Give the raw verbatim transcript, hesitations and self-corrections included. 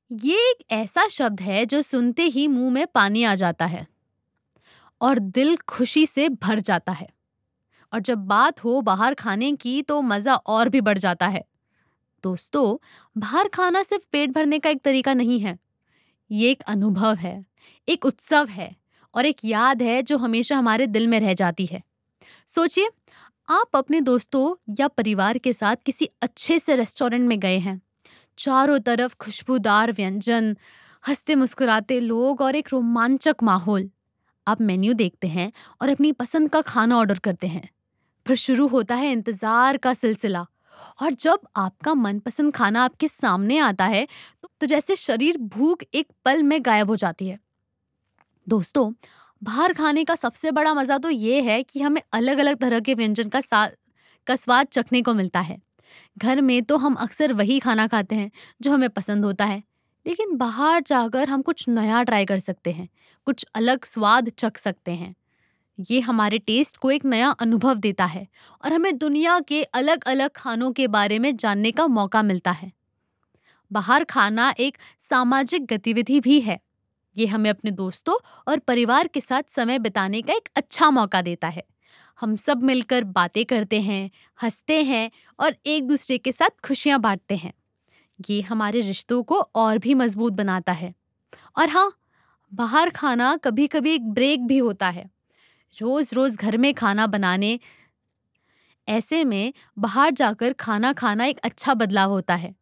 ये एक ऐसा शब्द है जो सुनते ही मुंह में पानी आ जाता है और दिल खुशी से भर जाता है। और जब बात हो बाहर खाने की तो मजा और भी बढ़ जाता है। दोस्तों, बाहर खाना सिर्फ पेट भरने का एक तरीका नहीं है। ये एक अनुभव है, एक उत्सव है और एक याद है जो हमेशा हमारे दिल में रह जाती है। सोचिए, आप अपने दोस्तों या परिवार के साथ किसी अच्छे से रेस्टोरेंट में गए हैं। चारों तरफ खुशबूदार व्यंजन, हंसते मुस्कुराते लोग और एक रोमांचक माहौल। आप मेन्यू देखते हैं और अपनी पसंद का खाना ऑर्डर करते हैं। फिर शुरू होता है इंतजार का सिलसिला। और जब आपका मनपसंद खाना आपके सामने आता है तो, तो जैसे शरीर भूख एक पल में गायब हो जाती है। दोस्तों, बाहर खाने का सबसे बड़ा मजा तो ये है कि हमें अलग अलग तरह के व्यंजन का सा का स्वाद चखने को मिलता है। घर में तो हम अक्सर वही खाना खाते हैं जो हमें पसंद होता है, लेकिन बाहर जाकर हम कुछ नया ट्राई कर सकते हैं, कुछ अलग स्वाद चख सकते हैं। ये हमारे टेस्ट को एक नया अनुभव देता है और हमें दुनिया के अलग अलग खानों के बारे में जानने का मौका मिलता है। बाहर खाना एक सामाजिक गतिविधि भी है। ये हमें अपने दोस्तों और परिवार के साथ समय बिताने का एक अच्छा मौका देता है। हम सब मिलकर बातें करते हैं, हंसते हैं और एक दूसरे के साथ खुशियां बांटते हैं। ये हमारे रिश्तों को और भी मजबूत बनाता है। और हाँ, बाहर खाना कभी-कभी एक ब्रेक भी होता है। रोज रोज घर में खाना बनाने ऐसे में बाहर जाकर खाना खाना एक अच्छा बदलाव होता है।